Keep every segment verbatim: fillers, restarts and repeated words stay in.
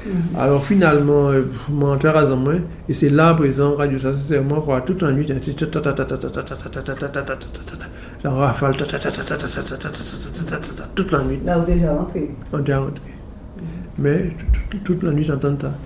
Mm-hmm. Alors finalement, je m'entre à moi, et c'est là, par exemple, radio, ça c'est moi, quoi, toute la nuit, la rafale, toute la nuit. Là où déjà rentré. On est déjà rentré. Mais toute la nuit, j'entends ça.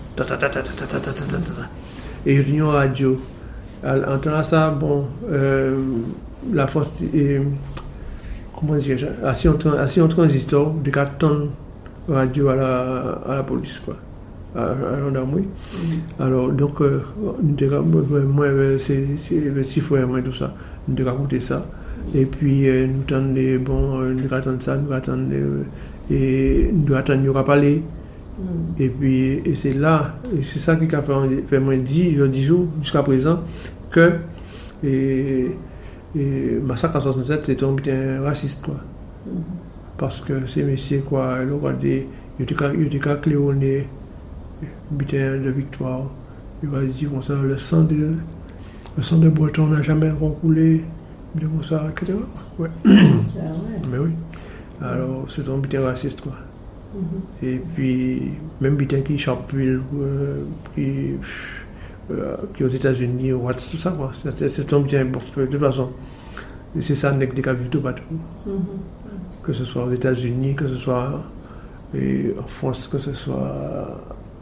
Et je dis en radio, en entendant ça, bon, euh, la force, et, comment dire, assis en transistor, de quatre tonnes radio à la, à la police, quoi, à, à la gendarmerie. Mm-hmm. Alors, donc, euh, moi, c'est le petit frère, moi, tout ça, nous devons raconter ça. Et puis, euh, nous attendons, bon, euh, nous attendons ça, nous attendons, euh, et nous attendons, nous parler. Mm. Et puis, et c'est là, et c'est ça qui a fait, fait moi dire, je dis jour, jusqu'à présent, que et, et Massacre à soixante-sept, c'est un bien raciste, quoi. Mm. Parce que ces messieurs, quoi, ils ont des, ils ont cléonné, butin de victoire, ils vont dire comme ça, le sang de, le sang de Breton n'a jamais recoulé, comme ça, et cetera. Ouais. Ah ouais. Mais oui. Alors, c'est un butin raciste, quoi. Mm-hmm. Et puis, même butin qui Sharpeville, euh, qui, euh, qui aux États-Unis, ou tout ça, quoi. C'est, c'est un butin, de toute façon, c'est ça, n'est que des cas tout partout. Mm-hmm. Que ce soit aux États-Unis, que ce soit et en France, que ce soit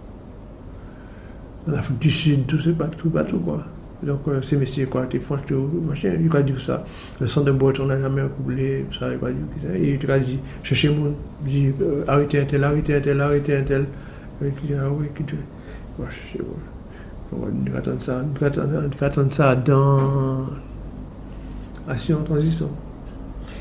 en Afrique du Sud, tout ça, partout, partout, quoi. Donc, euh, ces messieurs, quoi, tu penses que, machin, il a dit ça. Le sang de Breton n'a jamais coulé, ça, il a dit ça. Et il a dit, cherchez mon, dit, euh, arrêtez un tel, arrêtez un tel, arrêtez un tel. Et il dit, ah oui, qui te. Moi, je sais pas. On va attendre ça, on va attendre ça dans. Assis en transition.